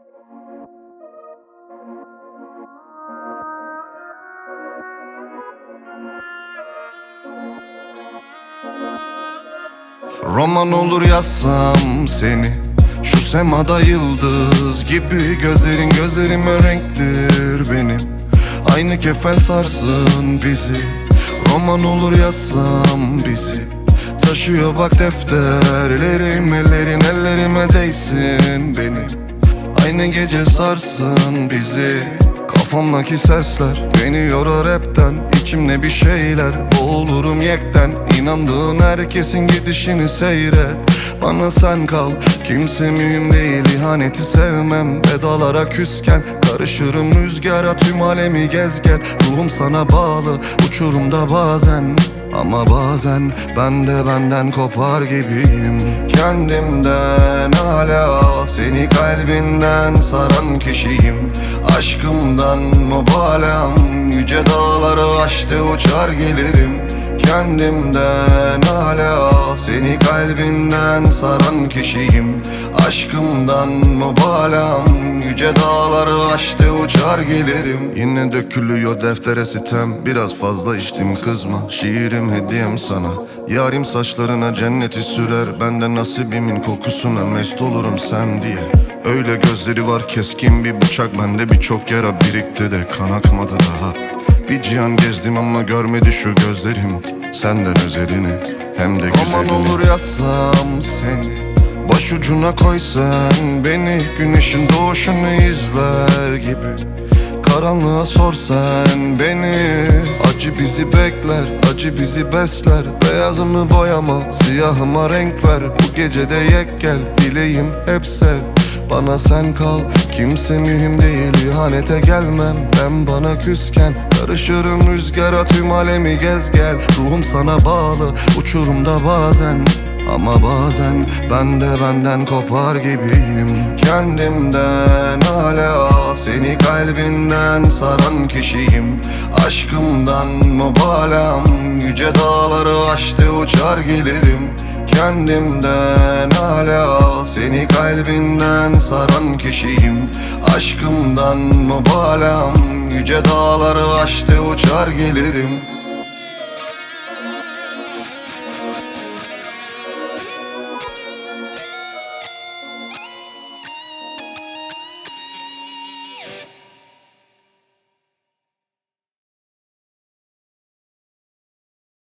Roman olur yazsam seni, şu semada yıldız gibi. Gözlerin gözlerime renktir benim, aynı kefen sarsın bizi. Roman olur yazsam bizi, taşıyor bak defterlerim. Ellerin ellerime değsin benim, aynı gece sarsın bizi. Kafamdaki sesler beni yorar hepten, içimde bir şeyler, boğulurum yekten. İnandığın herkesin gidişini seyret, bana sen kal, kimse mühim değil. İhaneti sevmem, vedalara küsken karışırım rüzgara, tüm alemi gez gel. Ruhum sana bağlı, uçurumda bazen, ama bazen ben de benden kopar gibiyim. Kendimden hala, seni kalbinden saran kişiyim. Aşkımdan mübalağım, yüce dağları aştı uçar gelirim. Kendimden hala, seni kalbinden saran kişiyim. Aşkımdan mübalağım, yüce dağları aştı uçar gelirim. Yine dökülüyor deftere sitem, biraz fazla içtim kızma. Şiirim hediyem sana, yarim saçlarına cenneti sürer. Bende nasibimin kokusuna mest olurum sen diye. Öyle gözleri var keskin bir bıçak, bende birçok yara birikti de kan akmadı daha. Bir cihan gezdim ama görmedi şu gözlerim senden özelini, hem de güzelini. Roman olur yazsam seni, başucuna koy sen beni. Güneşin doğuşunu izler gibi, karanlığa sor sen beni. Acı bizi bekler, acı bizi besler. Beyazımı boyama, siyahıma renk ver. Bu gecede yek gel, dileğim hep sev. Bana sen kal, kimse mühim değil. İhanete gelmem ben bana küsken, karışırım rüzgara, tüm alemi gez gel. Ruhum sana bağlı, uçurumda bazen, ama bazen ben de benden kopar gibiyim. Kendimden hala, seni kalbinden saran kişiyim. Aşkımdan mübalağım, yüce dağları aştı uçar gelirim. Kendimden hala, seni kalbinden saran kişiyim. Aşkımdan mübalağım, yüce dağları aştı uçar gelirim.